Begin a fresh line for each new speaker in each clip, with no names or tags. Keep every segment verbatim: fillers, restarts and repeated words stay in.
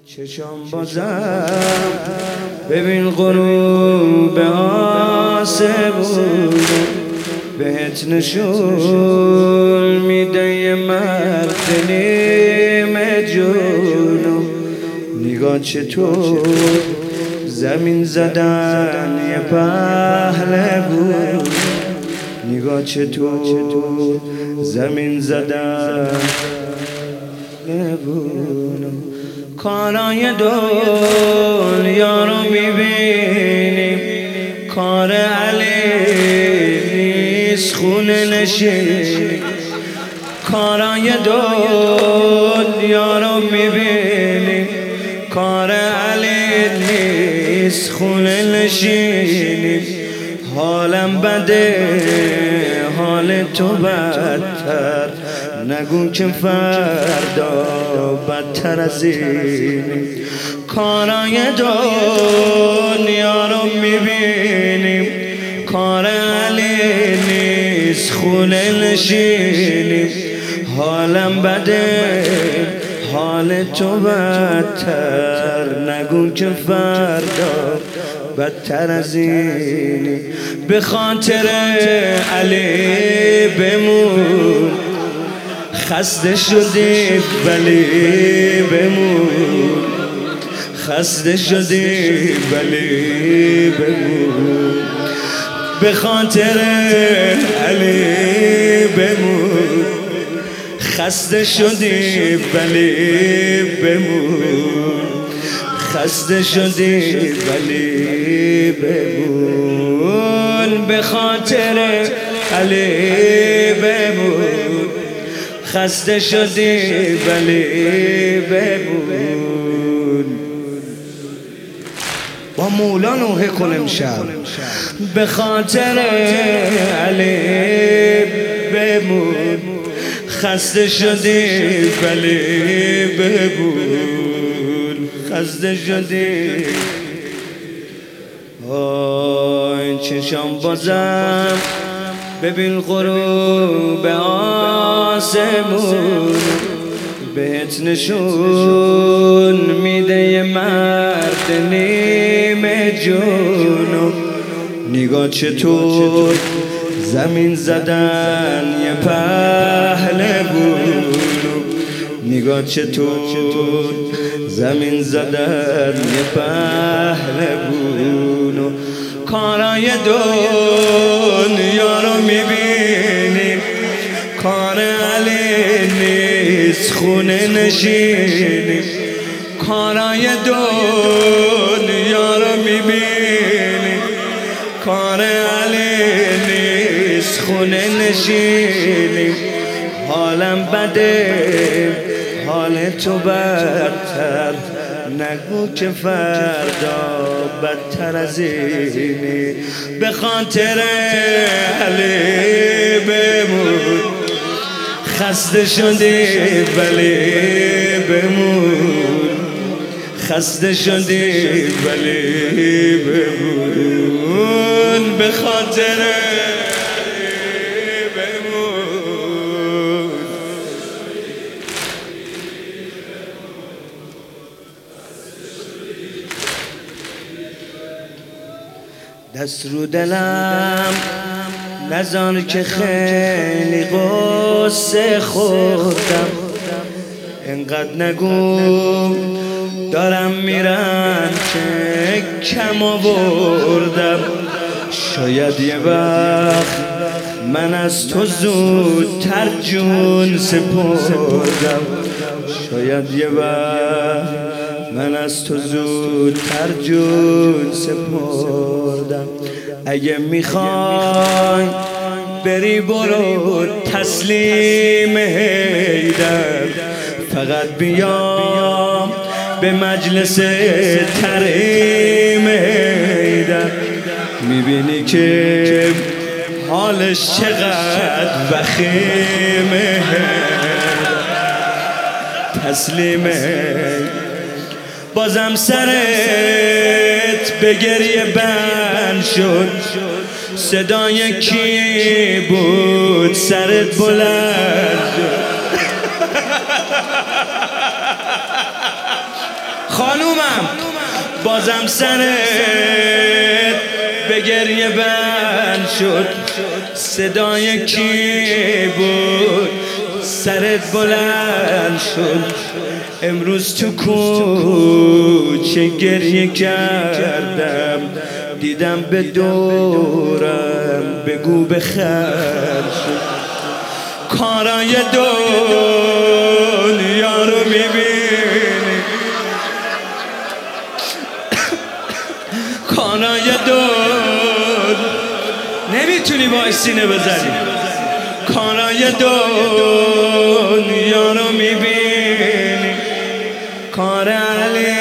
چشام بازم ببین غروب آسمون بهت نشون میده یه مرد نیمه جونو نگاه چطور زمین زدن یه پهلوون نگاه چطور زمین زدن پهلوون کارای دنیا رو میبینیم کار علی نیست خونه نشینیم کارای دنیا رو میبینیم کار علی نیست خونه نشینیم حالم بده حال تو بدتر نگو که فردا بدتر از این کارای دنیا رو میبینیم کار علی نیست خونه نشینیم حالم بده حال تو بدتر نگو که فردا بدتر از اینی به خاطر علی بمون خسته شدید ولی بمون خسته شدید ولی بمون به خاطر علی بمون خسته شدید ولی بمون خسته شدی ولی بمون به خاطر علی بمون خسته شدی ولی بمون با مولا نوحه کن امشب به خاطر علی بمون خسته شدی ولی بمون خسته شدی آی چشام بازم ببین غروب آسمون بهت نشون میده یه مرد نیمه جونو نگاه چطور زمین زدن یه پهلوون نگاه چطور زمین زدن یه پهلوون کارای دنیا رو میبینیم کار علی نیست خونه نشینیم کارای دنیا رو میبینیم کار علی نیست خونه نشینیم حالم بده حال تو بدتر نگو که فردا بدتر از اینی به خاطر علی بمون خسته شدی ولی بمون خسته شدی ولی بمون به خاطر دست رو دلم نزار که خیلی قصه خوردم انقدر نگو دارم میرم که کم آوردم شاید یه وقت من از تو زودتر جون سپردم شاید یه وقت من از تو زودتر جون سپردم اگه میخوای بری برو تسلیم حیدر فقط بیام به مجلس تریم حیدر میبینی که حالش چقدر وخیمه تسلیم حیدر بازم سرت به گریه بند شد صدای کی بود سرت بلند شد خانومم بازم سرت به گریه بند شد، صدای کی بود سرت بلند شد. امروز تو کوچه گریه کردم، دیدم به دورم بگو بخیر شد. کارای دنیا رو میبینی، کارای دنیا نمیتونی با سینه بزنی. کارای دنیا رو میبینی، کار علی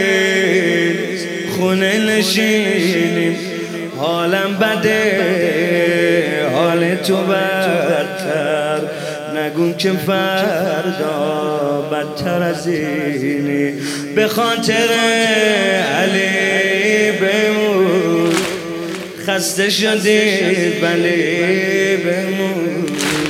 خونه نشینی. حالم بده حال تو بدتر، نگو که فردا بدتر از اینی. به خاطر علی بمون، خسته شدی ولی بمون.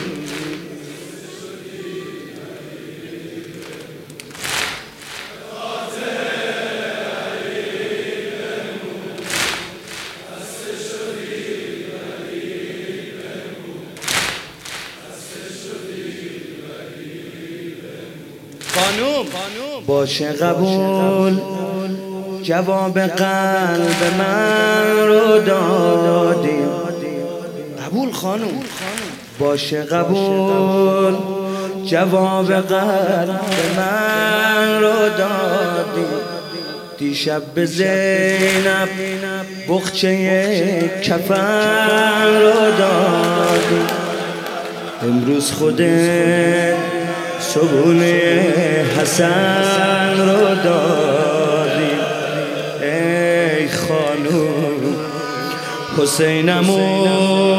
خانوم باشه قبول، جواب قلب من رو دادی. قبول خانوم باشه قبول، جواب قلب من رو دادی. دیشب به زینب بخچه کفن رو دادی. امروز خودت صبونه حسن رو دادی. ای خانوم حسینمو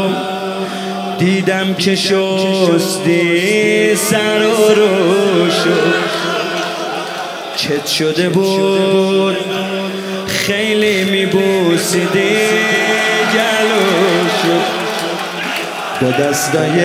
دیدم که شستی سر و روشو، چت شده بود خیلی میبوسیدی جلوشو. با دستای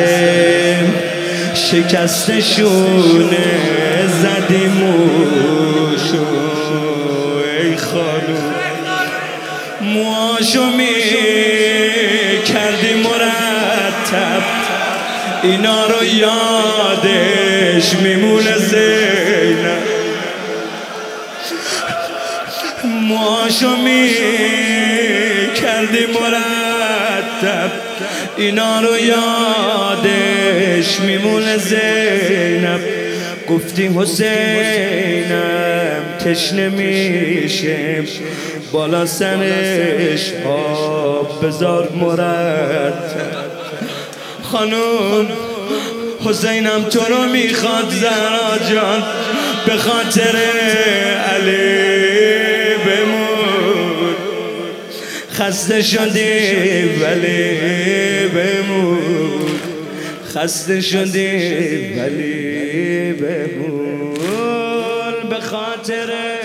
شکستشونه زدی موشو. ای خانوم موهاشو می کردی مرتب، اینا رو یادش میمونه زینب. موهاشو می کردی مرتب، اینا رو یادش میمونه زینب. گفتی حسینم تشنه میشه، بالا سرش آب بذار مرتب. خانوم حسینم تو رو میخواد زهرا جان، به خاطر علی بمون. خسته شدی ولی بمون، خسته شدی ولی بمون. به خاطر